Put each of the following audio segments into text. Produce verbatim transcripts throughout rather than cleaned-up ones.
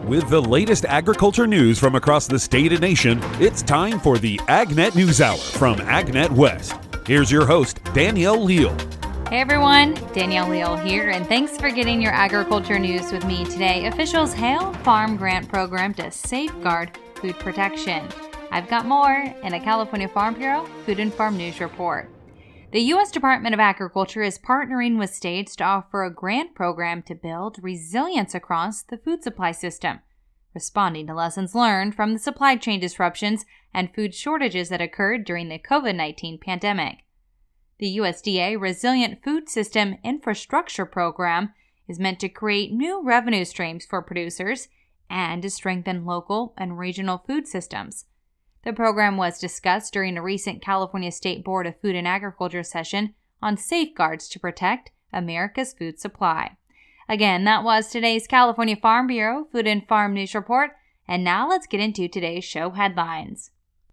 With the latest agriculture news from across the state and nation, it's time for the AgNet News Hour from AgNet West. Here's your host, Danielle Leal. Hey everyone, Danielle Leal here, and thanks for getting your agriculture news with me today. Officials hail farm grant program to safeguard food protection. I've got more in a California Farm Bureau Food and Farm News report. The U S Department of Agriculture is partnering with states to offer a grant program to build resilience across the food supply system, responding to lessons learned from the supply chain disruptions and food shortages that occurred during the covid nineteen pandemic. The U S D A Resilient Food System Infrastructure Program is meant to create new revenue streams for producers and to strengthen local and regional food systems. The program was discussed during a recent California State Board of Food and Agriculture session on safeguards to protect America's food supply. Again, that was today's California Farm Bureau Food and Farm News Report, and now let's get into today's show headlines.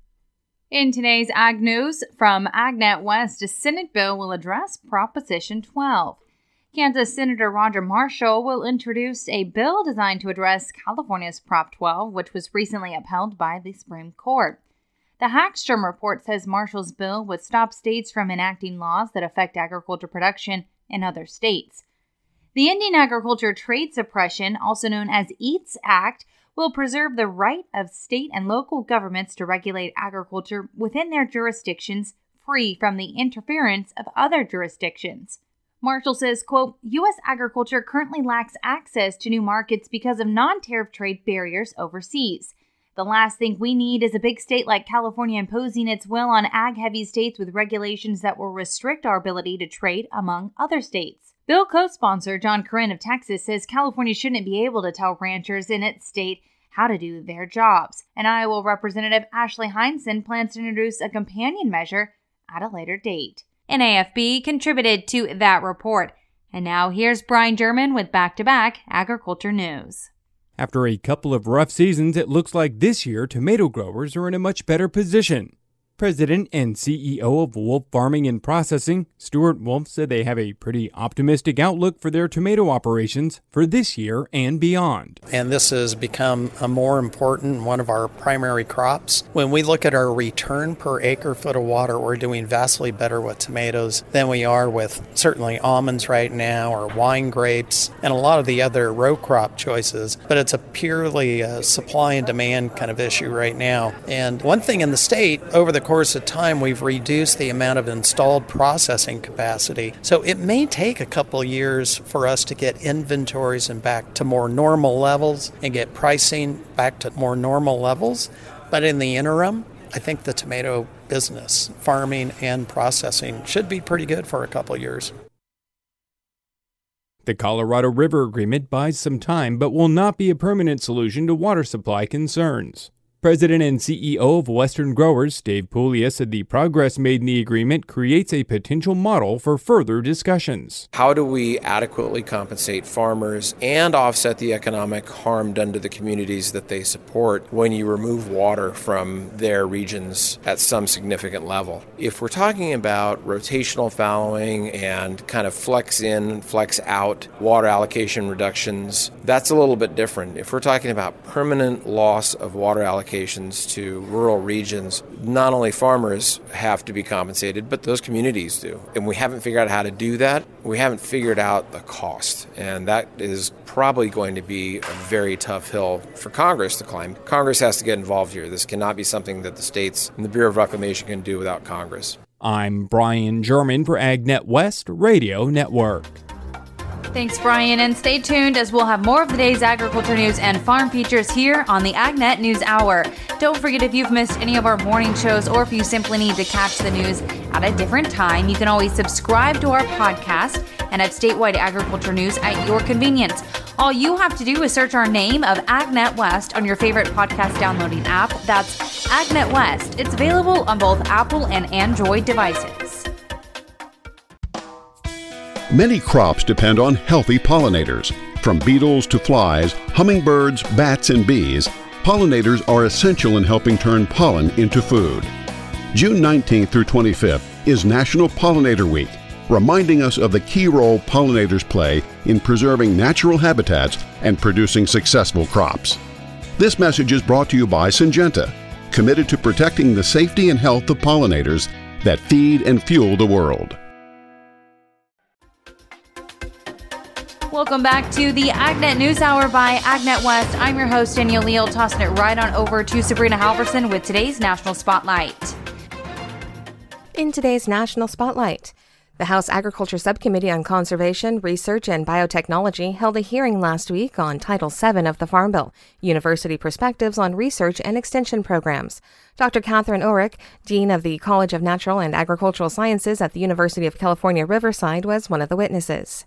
In today's Ag News, from AgNet West, a Senate bill will address Proposition twelve. Kansas Senator Roger Marshall will introduce a bill designed to address California's Prop twelve, which was recently upheld by the Supreme Court. The Hackstrom report says Marshall's bill would stop states from enacting laws that affect agriculture production in other states. The Indian Agriculture Trade Suppression, also known as EATS Act, will preserve the right of state and local governments to regulate agriculture within their jurisdictions, free from the interference of other jurisdictions. Marshall says, quote, U S agriculture currently lacks access to new markets because of non-tariff trade barriers overseas. The last thing we need is a big state like California imposing its will on ag-heavy states with regulations that will restrict our ability to trade among other states. Bill co-sponsor John Cornyn of Texas says California shouldn't be able to tell ranchers in its state how to do their jobs. And Iowa Representative Ashley Heinzen plans to introduce a companion measure at a later date. N A F B contributed to that report. And now here's Brian German with back-to-back agriculture news. After a couple of rough seasons, it looks like this year tomato growers are in a much better position. President and C E O of Wolf Farming and Processing, Stuart Wolf, said they have a pretty optimistic outlook for their tomato operations for this year and beyond. And this has become a more important one of our primary crops. When we look at our return per acre foot of water, we're doing vastly better with tomatoes than we are with certainly almonds right now or wine grapes and a lot of the other row crop choices. But it's a purely uh, supply and demand kind of issue right now. And one thing in the state, over the course of time, we've reduced the amount of installed processing capacity. So it may take a couple years for us to get inventories and back to more normal levels and get pricing back to more normal levels. But in the interim, I think the tomato business, farming and processing, should be pretty good for a couple years. The Colorado River Agreement buys some time but will not be a permanent solution to water supply concerns. President and C E O of Western Growers, Dave Puglia, said the progress made in the agreement creates a potential model for further discussions. How do we adequately compensate farmers and offset the economic harm done to the communities that they support when you remove water from their regions at some significant level? If we're talking about rotational fallowing and kind of flex in, flex out water allocation reductions, that's a little bit different. If we're talking about permanent loss of water allocation to rural regions, not only farmers have to be compensated, but those communities do. And we haven't figured out how to do that. We haven't figured out the cost. And that is probably going to be a very tough hill for Congress to climb. Congress has to get involved here. This cannot be something that the states and the Bureau of Reclamation can do without Congress. I'm Brian German for AgNet West Radio Network. Thanks, Brian, and stay tuned as we'll have more of the day's agriculture news and farm features here on the AgNet News Hour. Don't forget, if you've missed any of our morning shows or if you simply need to catch the news at a different time, you can always subscribe to our podcast and have statewide agriculture news at your convenience. All you have to do is search our name of AgNet West on your favorite podcast downloading app. That's AgNet West. It's available on both Apple and Android devices. Many crops depend on healthy pollinators. From beetles to flies, hummingbirds, bats, and bees, pollinators are essential in helping turn pollen into food. June nineteenth through twenty-fifth is National Pollinator Week, reminding us of the key role pollinators play in preserving natural habitats and producing successful crops. This message is brought to you by Syngenta, committed to protecting the safety and health of pollinators that feed and fuel the world. Welcome back to the AgNet News Hour by AgNet West. I'm your host, Danielle Leal, tossing it right on over to Sabrina Halverson with today's National Spotlight. In today's National Spotlight, the House Agriculture Subcommittee on Conservation, Research, and Biotechnology held a hearing last week on Title seven of the Farm Bill, University Perspectives on Research and Extension Programs. Doctor Catherine Ulrich, Dean of the College of Natural and Agricultural Sciences at the University of California, Riverside, was one of the witnesses.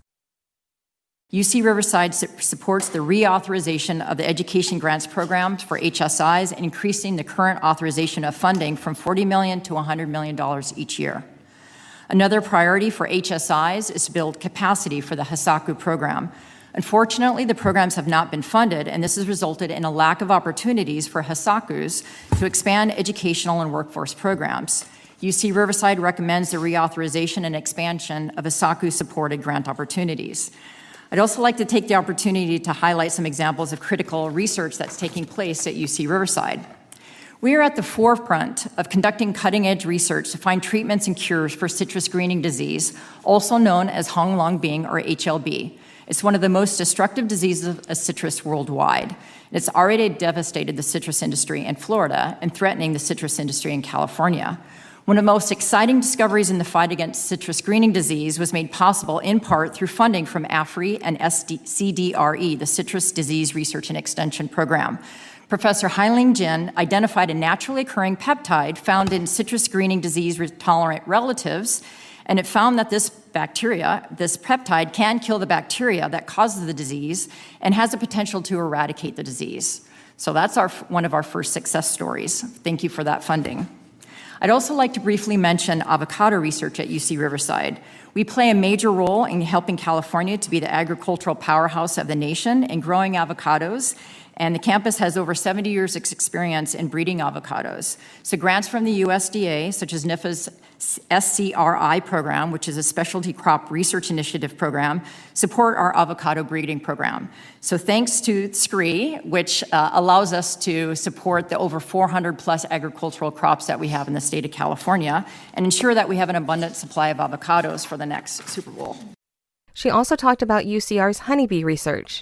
U C Riverside supports the reauthorization of the Education Grants Program for H S Is and increasing the current authorization of funding from forty million dollars to one hundred million dollars each year. Another priority for H S Is is to build capacity for the HASAKU program. Unfortunately, the programs have not been funded, and this has resulted in a lack of opportunities for HASAKUs to expand educational and workforce programs. U C Riverside recommends the reauthorization and expansion of HASAKU-supported grant opportunities. I'd also like to take the opportunity to highlight some examples of critical research that's taking place at U C Riverside. We are at the forefront of conducting cutting-edge research to find treatments and cures for citrus greening disease, also known as Hong Long Bing or H L B. It's one of the most destructive diseases of citrus worldwide. It's already devastated the citrus industry in Florida and threatening the citrus industry in California. One of the most exciting discoveries in the fight against citrus greening disease was made possible in part through funding from A F R I and C D R E, the Citrus Disease Research and Extension Program. Professor Hailing Jin identified a naturally occurring peptide found in citrus greening disease-tolerant relatives, and it found that this bacteria, this peptide, can kill the bacteria that causes the disease and has the potential to eradicate the disease. So that's our, one of our first success stories. Thank you for that funding. I'd also like to briefly mention avocado research at U C Riverside. We play a major role in helping California to be the agricultural powerhouse of the nation in growing avocados, and the campus has over seventy years of experience in breeding avocados. So grants from the U S D A, such as N I F A's S C R I program, which is a specialty crop research initiative program, support our avocado breeding program. So thanks to S C R I, which uh, allows us to support the over four hundred plus agricultural crops that we have in the state of California and ensure that we have an abundant supply of avocados for the next Super Bowl. She also talked about U C R's honeybee research.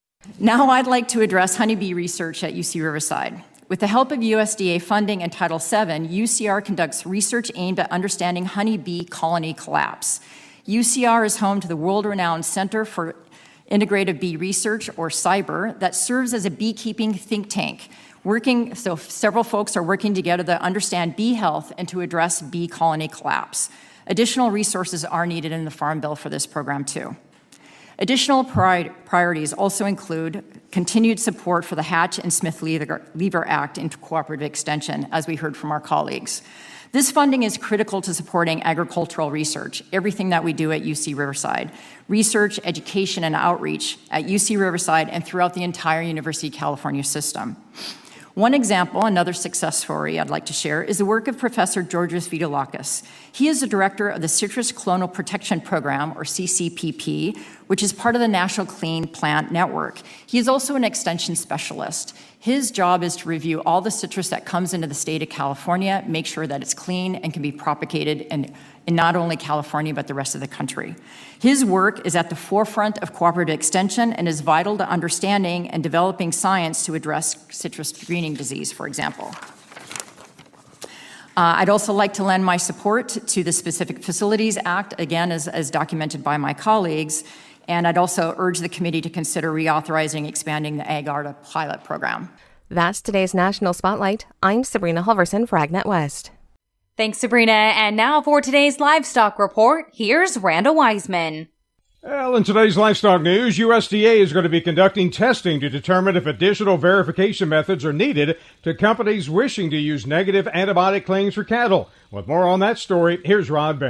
Now I'd like to address honeybee research at U C Riverside. With the help of U S D A funding and Title seven, U C R conducts research aimed at understanding honeybee colony collapse. U C R is home to the world-renowned Center for Integrative Bee Research, or CIBER, that serves as a beekeeping think tank. Working, so several folks are working together to understand bee health and to address bee colony collapse. Additional resources are needed in the Farm Bill for this program too. Additional pri- priorities also include continued support for the Hatch and Smith-Lever Act into cooperative extension, as we heard from our colleagues. This funding is critical to supporting agricultural research, everything that we do at U C Riverside, research, education, and outreach at U C Riverside and throughout the entire University of California system. One example, another success story I'd like to share, is the work of Professor Georgios Vidolakis. He is the director of the Citrus Clonal Protection Program, or C C P P, which is part of the National Clean Plant Network. He is also an extension specialist. His job is to review all the citrus that comes into the state of California, make sure that it's clean and can be propagated in, in not only California, but the rest of the country. His work is at the forefront of cooperative extension and is vital to understanding and developing science to address citrus greening disease, for example. Uh, I'd also like to lend my support to the Specific Facilities Act, again, as, as documented by my colleagues, and I'd also urge the committee to consider reauthorizing expanding the AgARTA pilot program. That's today's National Spotlight. I'm Sabrina Halverson for AgNet West. Thanks, Sabrina. And now for today's livestock report, here's Randall Wiseman. Well, in today's livestock news, U S D A is going to be conducting testing to determine if additional verification methods are needed to companies wishing to use negative antibiotic claims for cattle. With more on that story, here's Rod Bain.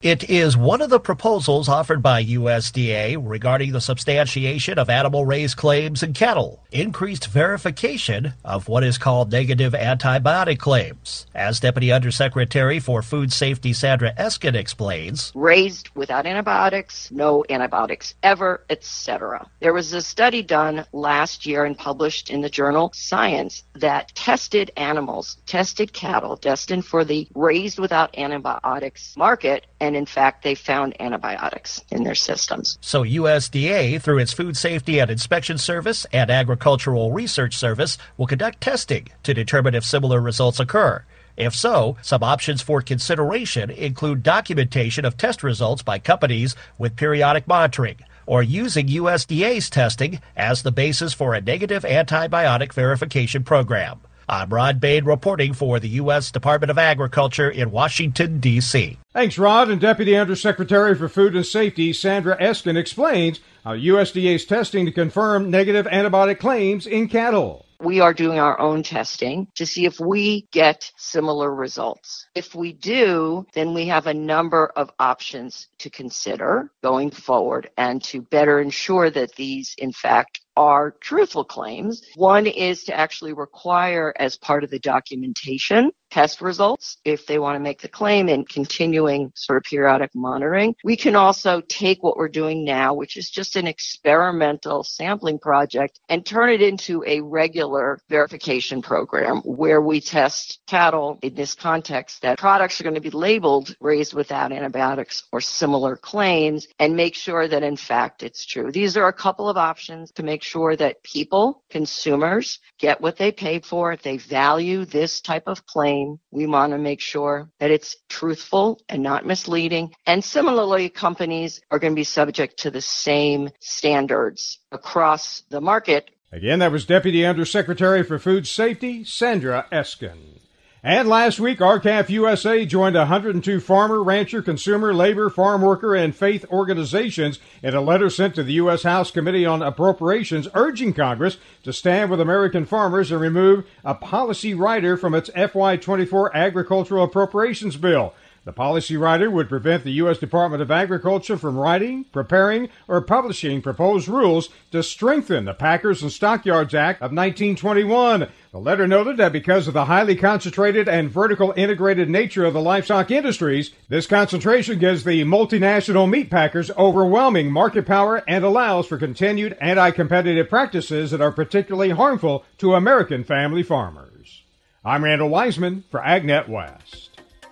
It is one of the proposals offered by U S D A regarding the substantiation of animal-raised claims in cattle, increased verification of what is called negative antibiotic claims. As Deputy Undersecretary for Food Safety Sandra Eskin explains, raised without antibiotics, no antibiotics ever, et cetera. There was a study done last year and published in the journal Science that tested animals, tested cattle, destined for the raised without antibiotics market, and in fact, they found antibiotics in their systems. So U S D A, through its Food Safety and Inspection Service and Agricultural Research Service, will conduct testing to determine if similar results occur. If so, some options for consideration include documentation of test results by companies with periodic monitoring, or using U S D A's testing as the basis for a negative antibiotic verification program. I'm Rod Bain reporting for the U S Department of Agriculture in Washington, D C Thanks, Rod. And Deputy Undersecretary for Food and Safety Sandra Eskin explains how U S D A is testing to confirm negative antibiotic claims in cattle. We are doing our own testing to see if we get similar results. If we do, then we have a number of options to consider going forward and to better ensure that these, in fact, are truthful claims. One is to actually require, as part of the documentation, test results if they want to make the claim, and continuing sort of periodic monitoring. We can also take what we're doing now, which is just an experimental sampling project, and turn it into a regular verification program where we test cattle in this context that products are going to be labeled raised without antibiotics or similar claims, and make sure that in fact it's true. These are a couple of options to make sure that people, consumers, get what they pay for. If they value this type of claim, we want to make sure that it's truthful and not misleading. And similarly, companies are going to be subject to the same standards across the market. Again, that was Deputy Undersecretary for Food Safety, Sandra Eskin. And last week, R C A F U S A joined one hundred two farmer, rancher, consumer, labor, farm worker, and faith organizations in a letter sent to the U S House Committee on Appropriations urging Congress to stand with American farmers and remove a policy rider from its F Y twenty-four agricultural appropriations bill. The policy rider would prevent the U S Department of Agriculture from writing, preparing, or publishing proposed rules to strengthen the Packers and Stockyards Act of nineteen twenty-one. The letter noted that because of the highly concentrated and vertical integrated nature of the livestock industries, this concentration gives the multinational meat packers overwhelming market power and allows for continued anti-competitive practices that are particularly harmful to American family farmers. I'm Randall Wiseman for AgNet West.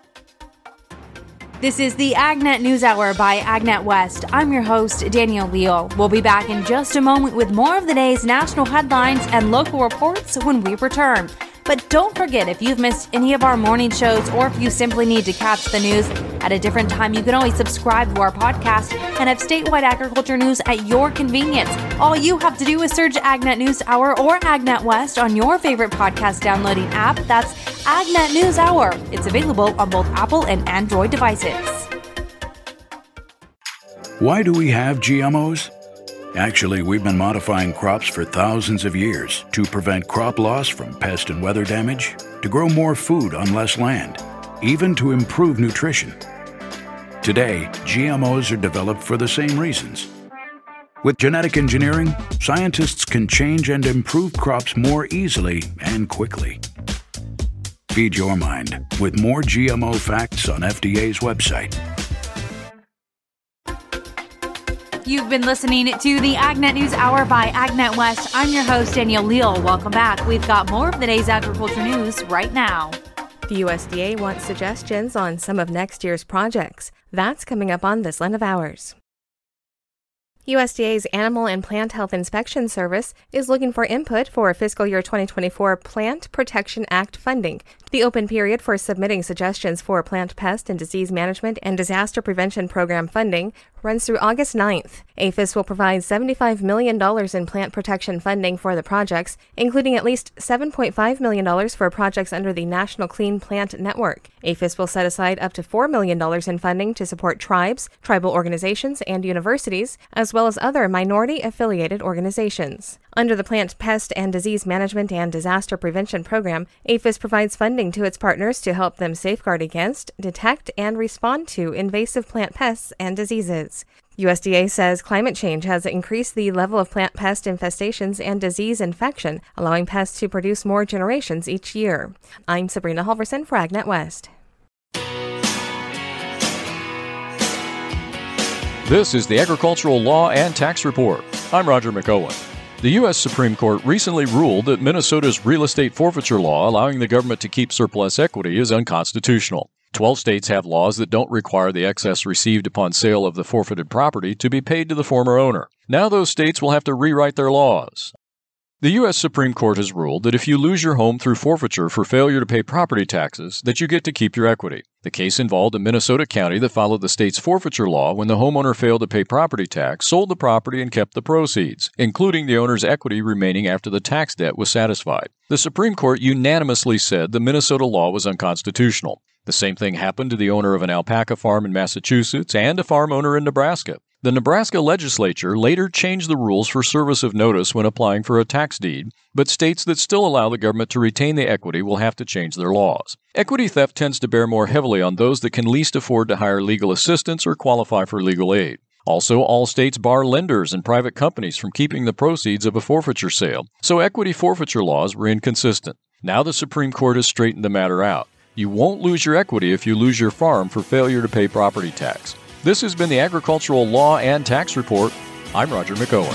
This is the AgNet News Hour by AgNet West. I'm your host, Danielle Leal. We'll be back in just a moment with more of the day's national headlines and local reports when we return. But don't forget, if you've missed any of our morning shows or if you simply need to catch the news at a different time, you can always subscribe to our podcast and have statewide agriculture news at your convenience. All you have to do is search AgNet News Hour or AgNet West on your favorite podcast downloading app. That's AgNet News Hour. It's available on both Apple and Android devices. Why do we have G M Os? Actually, we've been modifying crops for thousands of years to prevent crop loss from pest and weather damage, to grow more food on less land, even to improve nutrition. Today, G M Os are developed for the same reasons. With genetic engineering, scientists can change and improve crops more easily and quickly. Feed your mind with more G M O facts on F D A's website. You've been listening to the AgNet News Hour by AgNet West. I'm your host, Danielle Leal. Welcome back. We've got more of the day's agriculture news right now. The U S D A wants suggestions on some of next year's projects. That's coming up on this line of hours. U S D A's Animal and Plant Health Inspection Service is looking for input for fiscal year twenty twenty-four Plant Protection Act funding. The open period for submitting suggestions for plant pest and disease management and disaster prevention program funding runs through August ninth. APHIS will provide seventy-five million dollars in plant protection funding for the projects, including at least seven point five million dollars for projects under the National Clean Plant Network. APHIS will set aside up to four million dollars in funding to support tribes, tribal organizations, and universities, as as well as other minority-affiliated organizations. Under the Plant Pest and Disease Management and Disaster Prevention Program, APHIS provides funding to its partners to help them safeguard against, detect, and respond to invasive plant pests and diseases. U S D A says climate change has increased the level of plant pest infestations and disease infection, allowing pests to produce more generations each year. I'm Sabrina Halverson for AgNet West. This is the Agricultural Law and Tax Report. I'm Roger McOwen. The U S Supreme Court recently ruled that Minnesota's real estate forfeiture law allowing the government to keep surplus equity is unconstitutional. Twelve states have laws that don't require the excess received upon sale of the forfeited property to be paid to the former owner. Now those states will have to rewrite their laws. The U S Supreme Court has ruled that if you lose your home through forfeiture for failure to pay property taxes, that you get to keep your equity. The case involved a Minnesota county that followed the state's forfeiture law when the homeowner failed to pay property tax, sold the property, and kept the proceeds, including the owner's equity remaining after the tax debt was satisfied. The Supreme Court unanimously said the Minnesota law was unconstitutional. The same thing happened to the owner of an alpaca farm in Massachusetts and a farm owner in Nebraska. The Nebraska legislature later changed the rules for service of notice when applying for a tax deed, but states that still allow the government to retain the equity will have to change their laws. Equity theft tends to bear more heavily on those that can least afford to hire legal assistance or qualify for legal aid. Also, all states bar lenders and private companies from keeping the proceeds of a forfeiture sale, so equity forfeiture laws were inconsistent. Now the Supreme Court has straightened the matter out. You won't lose your equity if you lose your farm for failure to pay property tax. This has been the Agricultural Law and Tax Report. I'm Roger McOwen.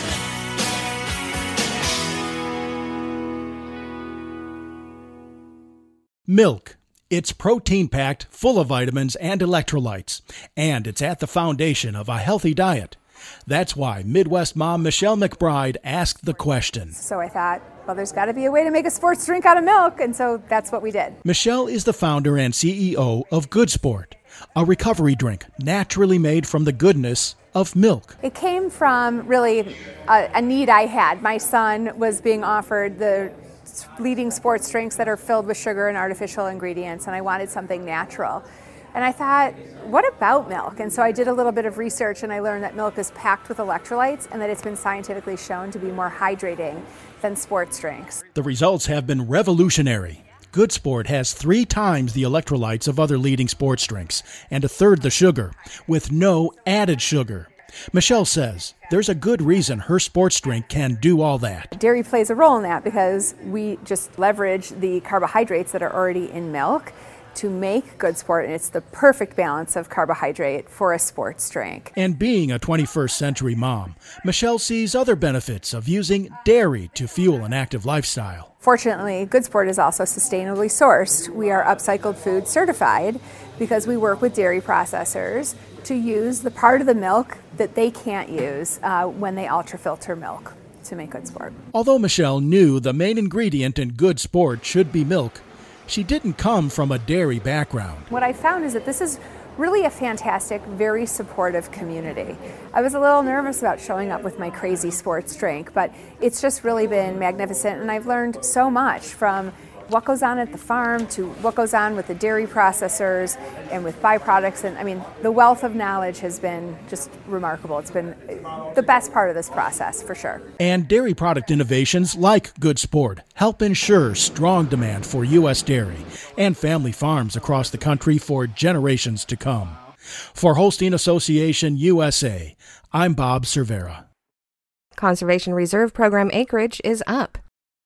Milk. It's protein-packed, full of vitamins and electrolytes, and it's at the foundation of a healthy diet. That's why Midwest mom Michelle McBride asked the question. So I thought, well, there's got to be a way to make a sports drink out of milk, and so that's what we did. Michelle is the founder and C E O of Good Sport, a recovery drink naturally made from the goodness of milk. It came from really a, a need I had. My son was being offered the leading sports drinks that are filled with sugar and artificial ingredients, and I wanted something natural. And I thought, what about milk? And so I did a little bit of research, and I learned that milk is packed with electrolytes and that it's been scientifically shown to be more hydrating than sports drinks. The results have been revolutionary. Good Sport has three times the electrolytes of other leading sports drinks and a third the sugar, with no added sugar. Michelle says there's a good reason her sports drink can do all that. Dairy plays a role in that because we just leverage the carbohydrates that are already in milk to make Good Sport, and it's the perfect balance of carbohydrate for a sports drink. And being a twenty-first century mom, Michelle sees other benefits of using dairy to fuel an active lifestyle. Fortunately, Good Sport is also sustainably sourced. We are Upcycled Food certified because we work with dairy processors to use the part of the milk that they can't use uh, when they ultrafilter milk to make Good Sport. Although Michelle knew the main ingredient in Good Sport should be milk, she didn't come from a dairy background. What I found is that this is really a fantastic, very supportive community. I was a little nervous about showing up with my crazy sports drink, but it's just really been magnificent, and I've learned so much from what goes on at the farm to what goes on with the dairy processors and with byproducts. And I mean, the wealth of knowledge has been just remarkable. It's been the best part of this process, for sure. And dairy product innovations like Good Sport help ensure strong demand for U S dairy and family farms across the country for generations to come. For Holstein Association U S A, I'm Bob Cervera. Conservation Reserve Program acreage is up.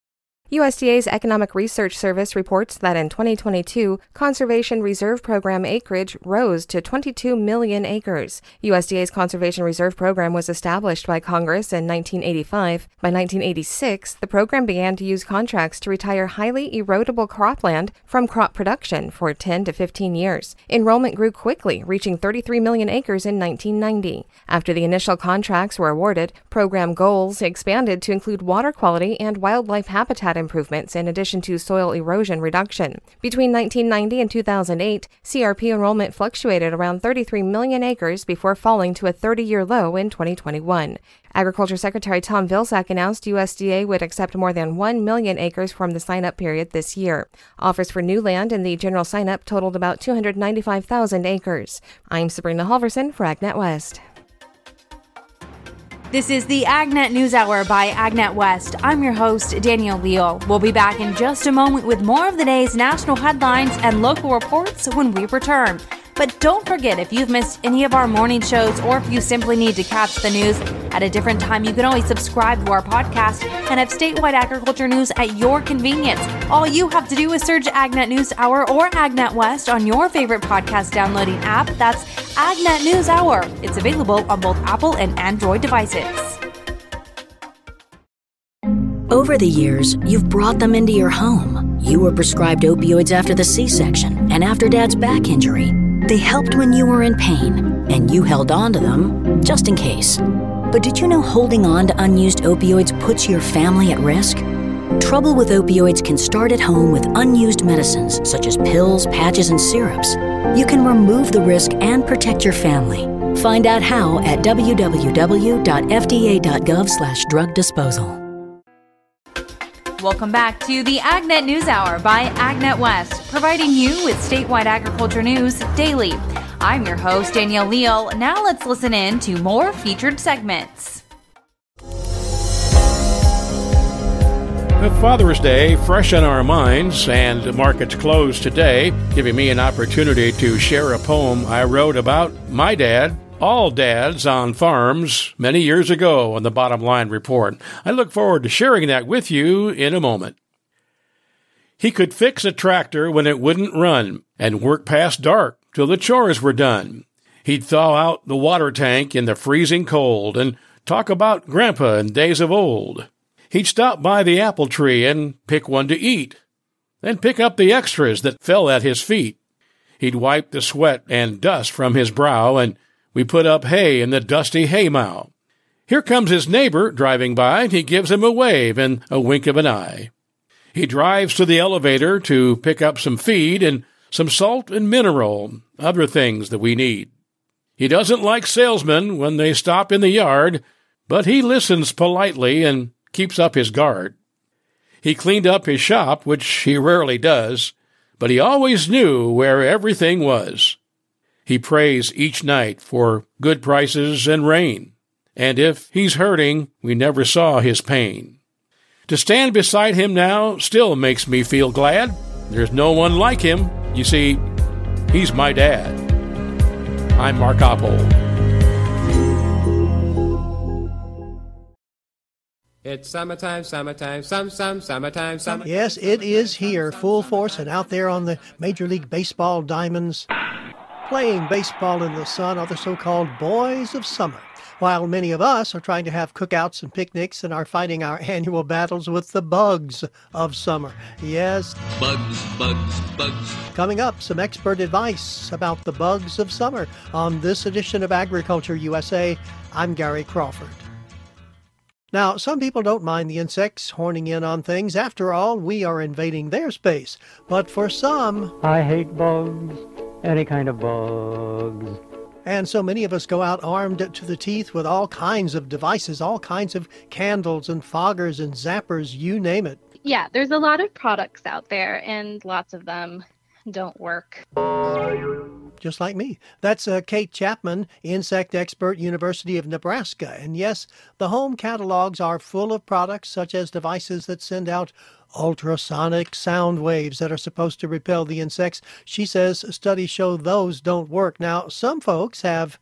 U S D A's Economic Research Service reports that in twenty twenty-two, Conservation Reserve Program acreage rose to twenty-two million acres. U S D A's Conservation Reserve Program was established by Congress in nineteen eighty-five. By nineteen eighty-six, the program began to use contracts to retire highly erodible cropland from crop production for ten to fifteen years. Enrollment grew quickly, reaching thirty-three million acres in nineteen ninety. After the initial contracts were awarded, program goals expanded to include water quality and wildlife habitat improvements in addition to soil erosion reduction. Between nineteen ninety and two thousand eight, C R P enrollment fluctuated around thirty-three million acres before falling to a thirty-year low in twenty twenty-one. Agriculture Secretary Tom Vilsack announced U S D A would accept more than one million acres from the sign-up period this year. Offers for new land in the general sign-up totaled about two hundred ninety-five thousand acres. I'm Sabrina Halverson for AgNet West. This is the AgNet News Hour by AgNet West. I'm your host, Danielle Leal. We'll be back in just a moment with more of the day's national headlines and local reports when we return. But don't forget, if you've missed any of our morning shows or if you simply need to catch the news at a different time, you can always subscribe to our podcast and have statewide agriculture news at your convenience. All you have to do is search AgNet News Hour or AgNet West on your favorite podcast downloading app. That's AgNet News Hour. It's available on both Apple and Android devices. Over the years, you've brought them into your home. You were prescribed opioids after the C-section and after Dad's back injury. They helped when you were in pain, and you held on to them just in case. But did you know holding on to unused opioids puts your family at risk? Trouble with opioids can start at home with unused medicines such as pills, patches, and syrups. You can remove the risk and protect your family. Find out how at w w w dot f d a dot gov slash drug disposal. Welcome back to the AgNet News Hour by AgNet West, providing you with statewide agriculture news daily. I'm your host, Danielle Leal. Now let's listen in to more featured segments. With Father's Day fresh on our minds and the markets closed today, giving me an opportunity to share a poem I wrote about my dad, all dads on farms, many years ago on the Bottom Line Report. I look forward to sharing that with you in a moment. He could fix a tractor when it wouldn't run and work past dark till the chores were done. He'd thaw out the water tank in the freezing cold and talk about Grandpa in days of old. He'd stop by the apple tree and pick one to eat, then pick up the extras that fell at his feet. He'd wipe the sweat and dust from his brow, and we put up hay in the dusty haymow. Here comes his neighbor driving by, and he gives him a wave and a wink of an eye. He drives to the elevator to pick up some feed and some salt and mineral, other things that we need. He doesn't like salesmen when they stop in the yard, but he listens politely and keeps up his guard. He cleaned up his shop, which he rarely does, but he always knew where everything was. He prays each night for good prices and rain, and if he's hurting, we never saw his pain. To stand beside him now still makes me feel glad. There's no one like him. You see, he's my dad. I'm Mark Oppold. It's summertime, summertime, some, some, summertime, summer. Yes, it is here, full force, and out there on the Major League Baseball diamonds, playing baseball in the sun are the so-called boys of summer, while many of us are trying to have cookouts and picnics and are fighting our annual battles with the bugs of summer. Yes. Bugs, bugs, bugs. Coming up, some expert advice about the bugs of summer on this edition of Agriculture U S A. I'm Gary Crawford. Now, some people don't mind the insects horning in on things. After all, we are invading their space. But for some, I hate bugs. Any kind of bugs. And so many of us go out armed to the teeth with all kinds of devices, all kinds of candles and foggers and zappers, you name it. Yeah, there's a lot of products out there, and lots of them don't work. Just like me. That's uh, Kate Chapman, insect expert, University of Nebraska. And yes, the home catalogs are full of products such as devices that send out ultrasonic sound waves that are supposed to repel the insects. She says studies show those don't work. Now, some folks have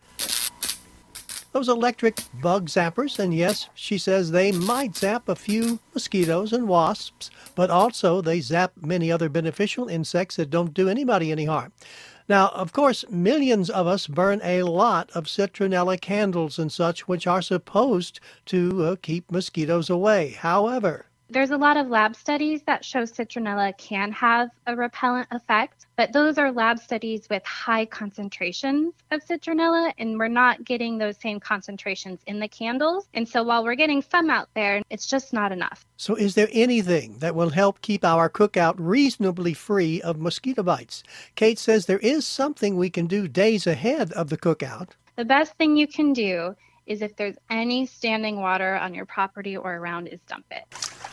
those electric bug zappers, and yes, she says they might zap a few mosquitoes and wasps, but also they zap many other beneficial insects that don't do anybody any harm. Now, of course, millions of us burn a lot of citronella candles and such, which are supposed to uh, keep mosquitoes away. However, there's a lot of lab studies that show citronella can have a repellent effect, but those are lab studies with high concentrations of citronella, and we're not getting those same concentrations in the candles. And so while we're getting some out there, it's just not enough. So is there anything that will help keep our cookout reasonably free of mosquito bites? Kate says there is something we can do days ahead of the cookout. The best thing you can do is if there's any standing water on your property or around, is dump it.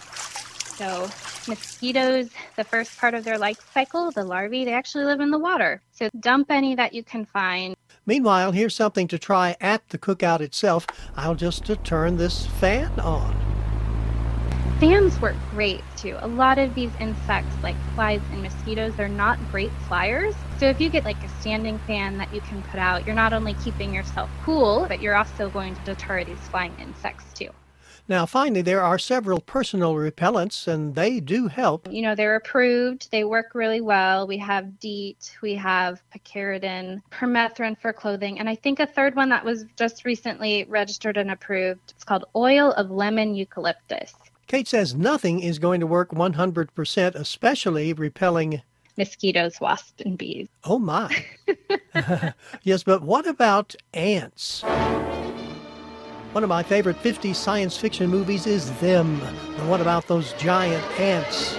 So mosquitoes, the first part of their life cycle, the larvae, they actually live in the water. So dump any that you can find. Meanwhile, here's something to try at the cookout itself. I'll just uh, turn this fan on. Fans work great too. A lot of these insects, like flies and mosquitoes, they're not great flyers. So if you get like a standing fan that you can put out, you're not only keeping yourself cool, but you're also going to deter these flying insects too. Now, finally, there are several personal repellents, and they do help. You know, they're approved. They work really well. We have DEET, we have picaridin, permethrin for clothing, and I think a third one that was just recently registered and approved. It's called oil of lemon eucalyptus. Kate says nothing is going to work one hundred percent, especially repelling mosquitoes, wasps, and bees. Oh, my. Yes, but what about ants? One of my favorite fifties science fiction movies is Them. The one about those giant ants.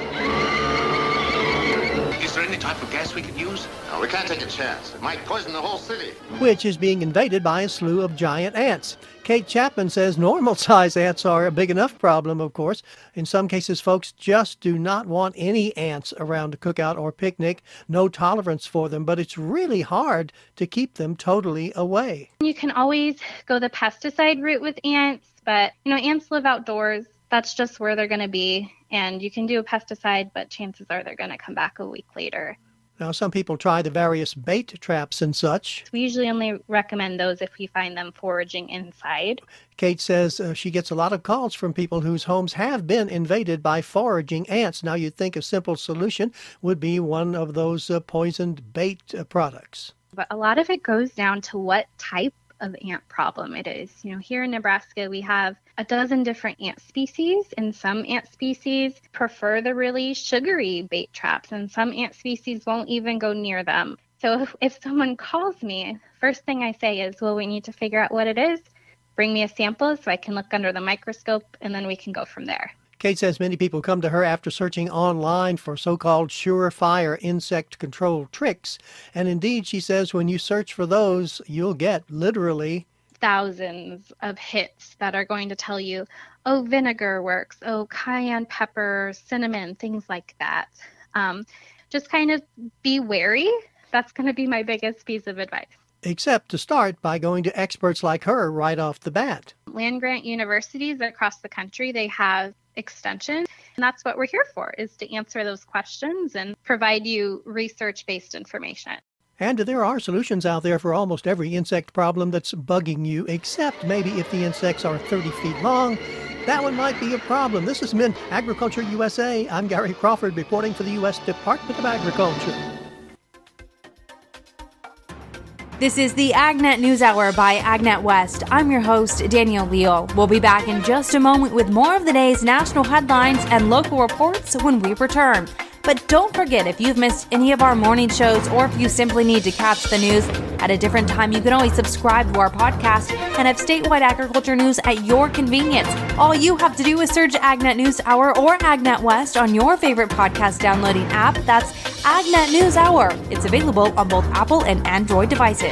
Is there any type of gas we can use? No, we can't take a chance. It might poison the whole city. Which is being invaded by a slew of giant ants. Kate Chapman says normal-sized ants are a big enough problem, of course. In some cases, folks just do not want any ants around a cookout or picnic. No tolerance for them, but it's really hard to keep them totally away. You can always go the pesticide route with ants, but, you know, ants live outdoors. That's just where they're going to be. And you can do a pesticide, but chances are they're going to come back a week later. Now, some people try the various bait traps and such. We usually only recommend those if we find them foraging inside. Kate says uh, she gets a lot of calls from people whose homes have been invaded by foraging ants. Now, you'd think a simple solution would be one of those uh, poisoned bait uh, products. But a lot of it goes down to what type of ant problem it is. You know, here in Nebraska, we have a dozen different ant species, and some ant species prefer the really sugary bait traps, and some ant species won't even go near them. So if, if someone calls me, first thing I say is, well, we need to figure out what it is. Bring me a sample so I can look under the microscope, and then we can go from there. Kate says many people come to her after searching online for so-called surefire insect control tricks. And indeed, she says when you search for those, you'll get literally thousands of hits that are going to tell you, oh, vinegar works, oh, cayenne pepper, cinnamon, things like that. Um, just kind of be wary. That's going to be my biggest piece of advice. Except to start by going to experts like her right off the bat. Land-grant universities across the country, they have extension. And that's what we're here for, is to answer those questions and provide you research-based information. And there are solutions out there for almost every insect problem that's bugging you, except maybe if the insects are thirty feet long. That one might be a problem. This has been Agriculture U S A. I'm Gary Crawford reporting for the U S Department of Agriculture. This is the AgNet News Hour by AgNet West. I'm your host, Danielle Leal. We'll be back in just a moment with more of the day's national headlines and local reports when we return. But don't forget, if you've missed any of our morning shows or if you simply need to catch the news at a different time, you can always subscribe to our podcast and have statewide agriculture news at your convenience. All you have to do is search AgNet News Hour or AgNet West on your favorite podcast downloading app. That's AgNet News Hour. It's available on both Apple and Android devices.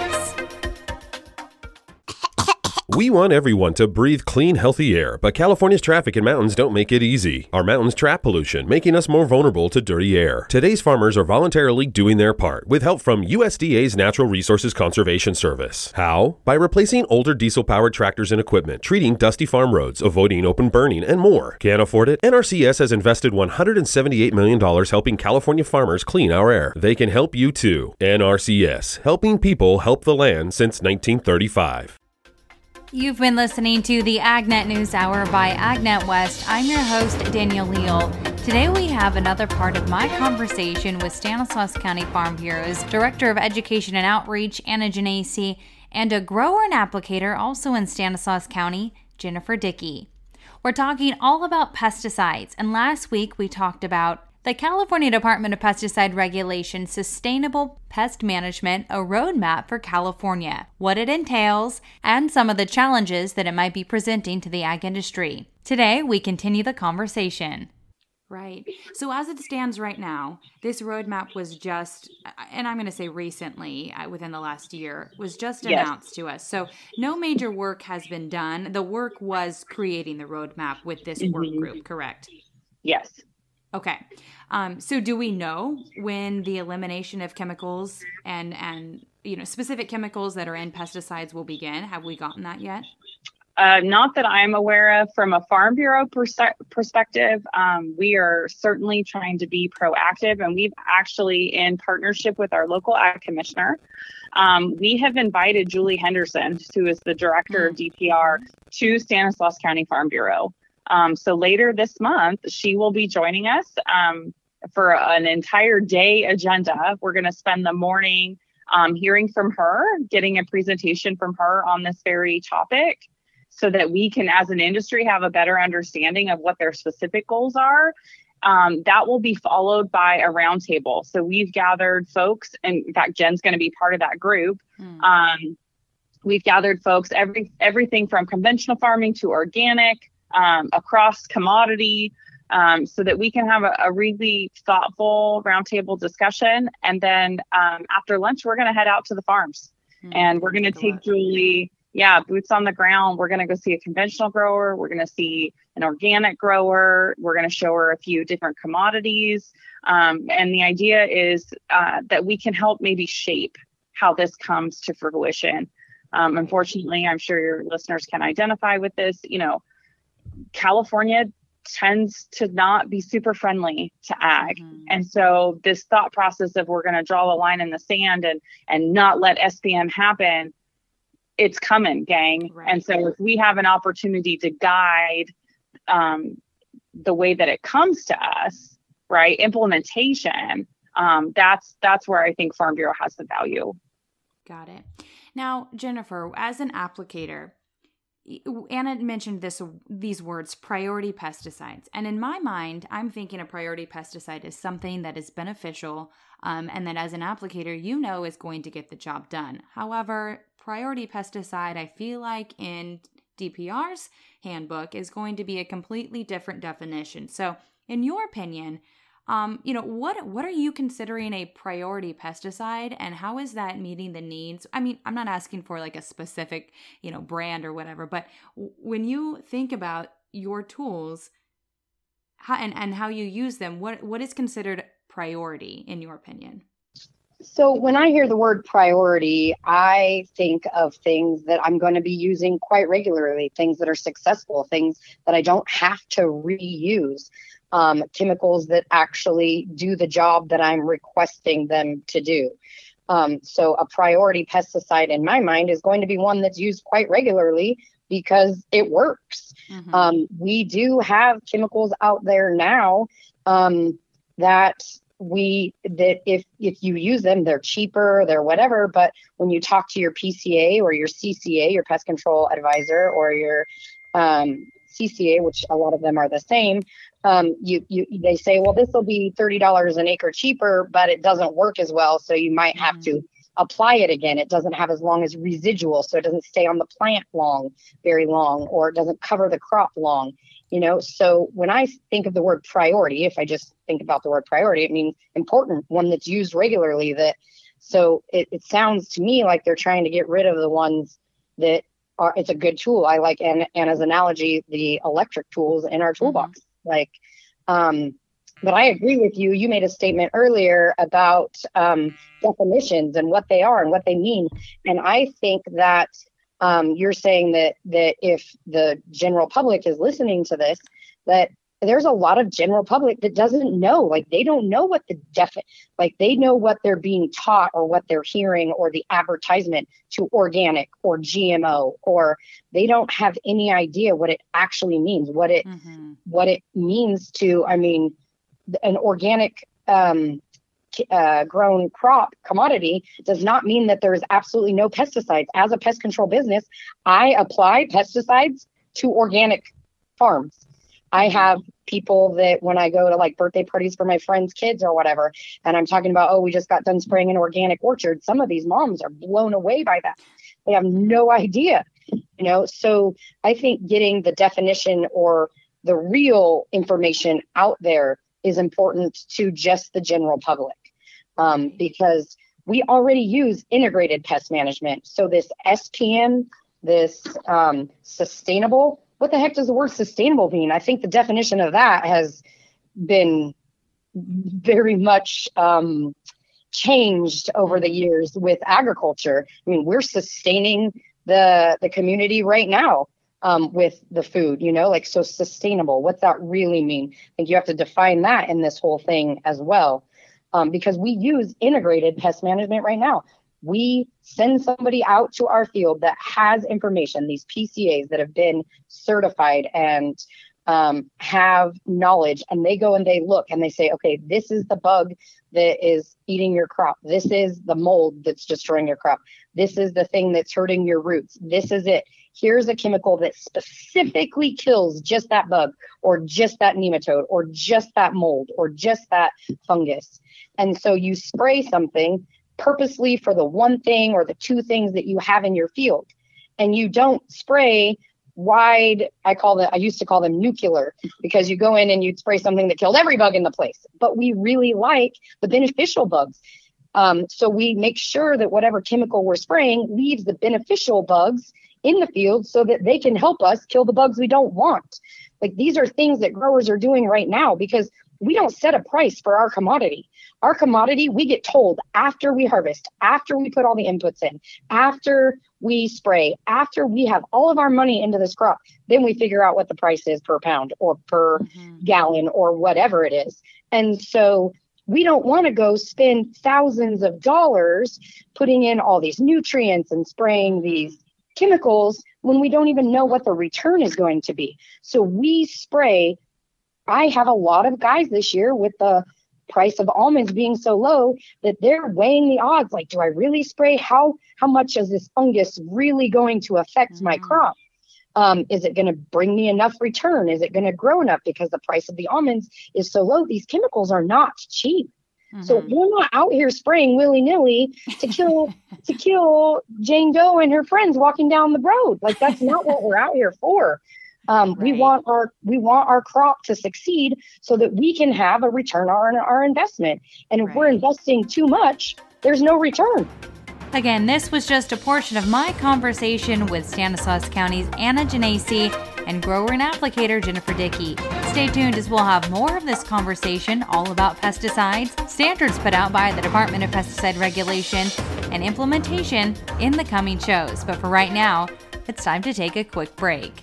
We want everyone to breathe clean, healthy air, but California's traffic and mountains don't make it easy. Our mountains trap pollution, making us more vulnerable to dirty air. Today's farmers are voluntarily doing their part with help from U S D A's Natural Resources Conservation Service. How? By replacing older diesel-powered tractors and equipment, treating dusty farm roads, avoiding open burning, and more. Can't afford it? N R C S has invested one hundred seventy-eight million dollars helping California farmers clean our air. They can help you too. N R C S, helping people help the land since nineteen thirty-five. You've been listening to the AgNet News Hour by AgNet West. I'm your host, Danielle Leal. Today we have another part of my conversation with Stanislaus County Farm Bureau's Director of Education and Outreach, Anna Genesi, and a grower and applicator also in Stanislaus County, Jennifer Dickey. We're talking all about pesticides, and last week we talked about the California Department of Pesticide Regulation Sustainable Pest Management, a roadmap for California, what it entails, and some of the challenges that it might be presenting to the ag industry. Today, we continue the conversation. Right. So as it stands right now, this roadmap was just, and I'm going to say recently, within the last year, was just Yes. announced to us. So no major work has been done. The work was creating the roadmap with this work Mhm. group, correct? Yes. Okay. Um, so do we know when the elimination of chemicals and, and you know, specific chemicals that are in pesticides will begin? Have we gotten that yet? Uh, not that I'm aware of. From a Farm Bureau pers- perspective, um, we are certainly trying to be proactive, and we've actually, in partnership with our local ag commissioner, um, we have invited Julie Henderson, who is the director of D P R, to Stanislaus County Farm Bureau. Um, so later this month, she will be joining us um, for an entire day agenda. We're going to spend the morning um, hearing from her, getting a presentation from her on this very topic, so that we can, as an industry, have a better understanding of what their specific goals are. Um, that will be followed by a roundtable. So we've gathered folks, and in fact, Jen's going to be part of that group. Mm. Um, we've gathered folks, every everything from conventional farming to organic, um, across commodity, um, so that we can have a, a really thoughtful roundtable discussion. And then um, after lunch, we're going to head out to the farms, mm. and we're going to take Julie. Yeah, boots on the ground. We're going to go see a conventional grower. We're going to see an organic grower. We're going to show her a few different commodities. Um, and the idea is uh, that we can help maybe shape how this comes to fruition. Um, unfortunately, I'm sure your listeners can identify with this. You know, California tends to not be super friendly to ag. Mm-hmm. And so this thought process of we're going to draw a line in the sand and, and not let S B M happen, it's coming, gang. Right. And so if we have an opportunity to guide um, the way that it comes to us, right, implementation, um, that's that's where I think Farm Bureau has the value. Got it. Now, Jennifer, as an applicator, Anna mentioned this these words, priority pesticides. And in my mind, I'm thinking a priority pesticide is something that is beneficial um, and that as an applicator, you know is going to get the job done. However, priority pesticide, I feel like in D P R's handbook is going to be a completely different definition. So in your opinion, um, you know, what what are you considering a priority pesticide, and how is that meeting the needs? I mean, I'm not asking for like a specific, you know, brand or whatever, but w- when you think about your tools how, and, and how you use them, what what is considered priority in your opinion? So when I hear the word priority, I think of things that I'm going to be using quite regularly, things that are successful, things that I don't have to reuse, um, chemicals that actually do the job that I'm requesting them to do. Um, so a priority pesticide in my mind is going to be one that's used quite regularly because it works. Mm-hmm. Um, we do have chemicals out there now um, that we that if if you use them, they're cheaper, they're whatever. But when you talk to your P C A or your C C A, your pest control advisor, or your um, C C A, which a lot of them are the same, um, you you they say, well, this will be thirty dollars an acre cheaper, but it doesn't work as well, so you might have mm-hmm. to apply it again. It doesn't have as long as residual, so it doesn't stay on the plant long, very long, or it doesn't cover the crop long. You know, so when I think of the word priority, if I just think about the word priority, it means important, one that's used regularly. That so it, it sounds to me like they're trying to get rid of the ones that are. It's a good tool. I like and and as analogy, the electric tools in our toolbox. Mm-hmm. Like, um, but I agree with you. You made a statement earlier about um, definitions and what they are and what they mean, and I think that. Um, you're saying that that if the general public is listening to this, that there's a lot of general public that doesn't know, like they don't know what the def, like they know what they're being taught or what they're hearing or the advertisement to organic or G M O, or they don't have any idea what it actually means, what it mm-hmm. what it means to, I mean, an organic um, Uh, grown crop commodity does not mean that there is absolutely no pesticides. As a pest control business, I apply pesticides to organic farms. I have people that when I go to like birthday parties for my friends' kids or whatever, and I'm talking about, oh, we just got done spraying an organic orchard. Some of these moms are blown away by that. They have no idea, you know? So I think getting the definition or the real information out there is important to just the general public. Um, because we already use integrated pest management. So this S P M, this um, sustainable, what the heck does the word sustainable mean? I think the definition of that has been very much um, changed over the years with agriculture. I mean, we're sustaining the the community right now um, with the food, you know, like, so sustainable. What's that really mean? I think you have to define that in this whole thing as well, um, because we use integrated pest management right now. We send somebody out to our field that has information, these P C As that have been certified and um, have knowledge, and they go and they look and they say, okay, this is the bug that is eating your crop. This is the mold that's destroying your crop. This is the thing that's hurting your roots. This is it. Here's a chemical that specifically kills just that bug or just that nematode or just that mold or just that fungus. And so you spray something purposely for the one thing or the two things that you have in your field. And you don't spray wide, I call them, I used to call them nuclear, because you go in and you'd spray something that killed every bug in the place. But we really like the beneficial bugs. Um, so we make sure that whatever chemical we're spraying leaves the beneficial bugs in the field so that they can help us kill the bugs we don't want. Like, these are things that growers are doing right now, because we don't set a price for our commodity. Our commodity, we get told after we harvest, after we put all the inputs in, after we spray, after we have all of our money into this crop, then we figure out what the price is per pound or per mm-hmm. gallon or whatever it is. And so we don't want to go spend thousands of dollars putting in all these nutrients and spraying these chemicals when we don't even know what the return is going to be. So we spray. I have a lot of guys this year with the price of almonds being so low that they're weighing the odds. Like, do I really spray? How how much is this fungus really going to affect mm-hmm. my crop? Um, is it going to bring me enough return? Is it going to grow enough? Because the price of the almonds is so low. These chemicals are not cheap. Mm-hmm. So we're not out here spraying willy-nilly to kill to kill Jane Doe and her friends walking down the road. Like, that's not what we're out here for. Um, right. We want our we want our crop to succeed so that we can have a return on our investment. And if right. we're investing too much, there's no return. Again, this was just a portion of my conversation with Stanislaus County's Anna Genesi and grower and applicator Jennifer Dickey. Stay tuned, as we'll have more of this conversation all about pesticides, standards put out by the Department of Pesticide Regulation, and implementation in the coming shows. But for right now, it's time to take a quick break.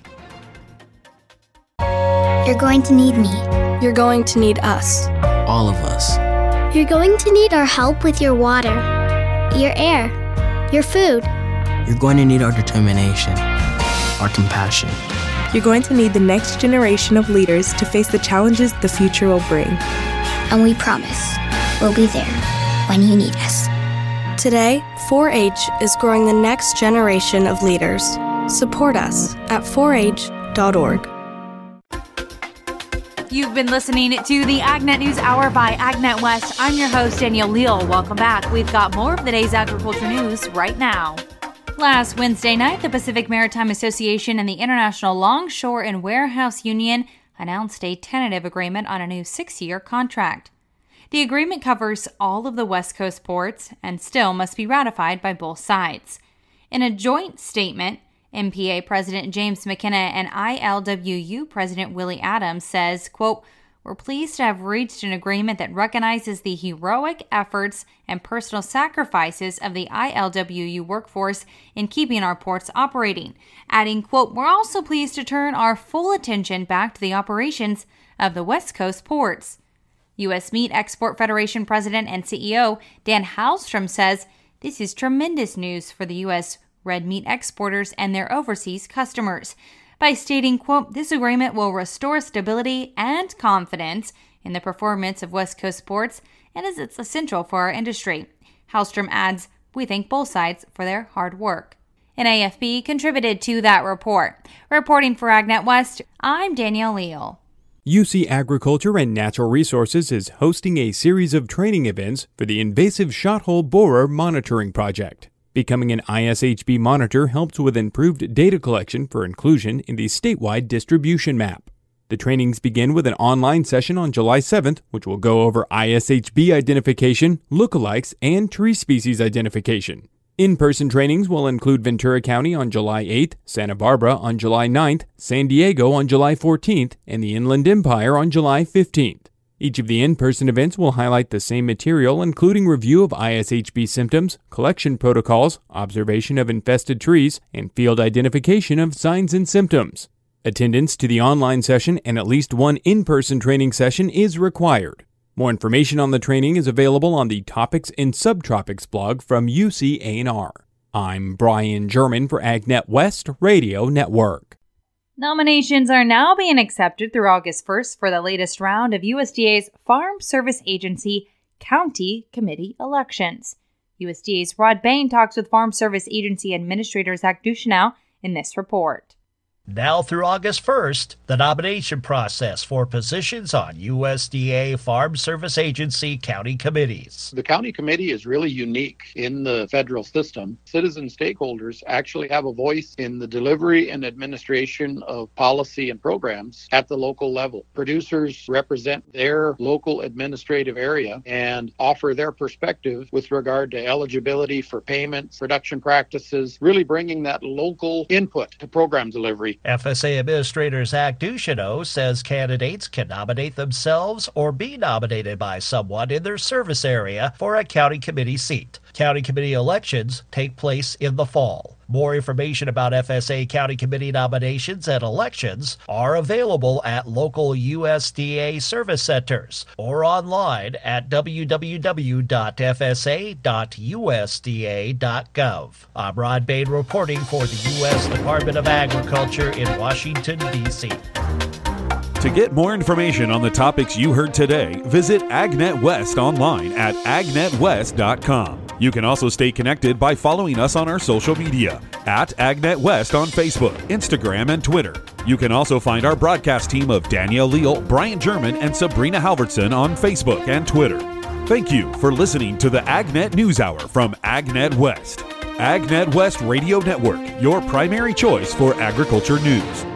You're going to need me. You're going to need us. All of us. You're going to need our help with your water, your air, your food. You're going to need our determination, our compassion. You're going to need the next generation of leaders to face the challenges the future will bring. And we promise we'll be there when you need us. Today, four H is growing the next generation of leaders. Support us at four H dot org. You've been listening to the AgNet News Hour by AgNet West. I'm your host, Danielle Leal. Welcome back. We've got more of the day's agriculture news right now. Last Wednesday night, the Pacific Maritime Association and the International Longshore and Warehouse Union announced a tentative agreement on a new six-year contract. The agreement covers all of the West Coast ports and still must be ratified by both sides. In a joint statement, M P A President James McKenna and I L W U President Willie Adams says, quote, "We're pleased to have reached an agreement that recognizes the heroic efforts and personal sacrifices of the I L W U workforce in keeping our ports operating." Adding, quote, "We're also pleased to turn our full attention back to the operations of the West Coast ports." U S Meat Export Federation President and C E O Dan Halstrom says, "This is tremendous news for the U S red meat exporters and their overseas customers," by stating, quote, "This agreement will restore stability and confidence in the performance of West Coast ports and is it's essential for our industry." Halstrom adds, "We thank both sides for their hard work." And A F B contributed to that report. Reporting for AgNet West, I'm Danielle Leal. U C Agriculture and Natural Resources is hosting a series of training events for the Invasive Shothole Borer Monitoring Project. Becoming an I S H B monitor helps with improved data collection for inclusion in the statewide distribution map. The trainings begin with an online session on July seventh, which will go over I S H B identification, lookalikes, and tree species identification. In-person trainings will include Ventura County on July eighth, Santa Barbara on July ninth, San Diego on July fourteenth, and the Inland Empire on July fifteenth. Each of the in-person events will highlight the same material, including review of I S H B symptoms, collection protocols, observation of infested trees, and field identification of signs and symptoms. Attendance to the online session and at least one in-person training session is required. More information on the training is available on the Topics in Subtropics blog from U C A and R. I'm Brian German for AgNet West Radio Network. Nominations are now being accepted through August first for the latest round of U S D A's Farm Service Agency County Committee elections. U S D A's Rod Bain talks with Farm Service Agency Administrator Zach Ducheneau in this report. Now through August first, the nomination process for positions on U S D A Farm Service Agency county committees. The county committee is really unique in the federal system. Citizen stakeholders actually have a voice in the delivery and administration of policy and programs at the local level. Producers represent their local administrative area and offer their perspective with regard to eligibility for payments, production practices, really bringing that local input to program delivery. F S A Administrator Zach Ducheneau says candidates can nominate themselves or be nominated by someone in their service area for a county committee seat. County committee elections take place in the fall. More information about F S A County Committee nominations and elections are available at local U S D A service centers or online at w w w dot f s a dot u s d a dot gov. I'm Rod Bain reporting for the U S Department of Agriculture in Washington, D C To get more information on the topics you heard today, visit AgNet West online at ag net west dot com. You can also stay connected by following us on our social media at AgNet West on Facebook, Instagram, and Twitter. You can also find our broadcast team of Danielle Leal, Brian German, and Sabrina Halverson on Facebook and Twitter. Thank you for listening to the AgNet News Hour from AgNet West. AgNet West Radio Network, your primary choice for agriculture news.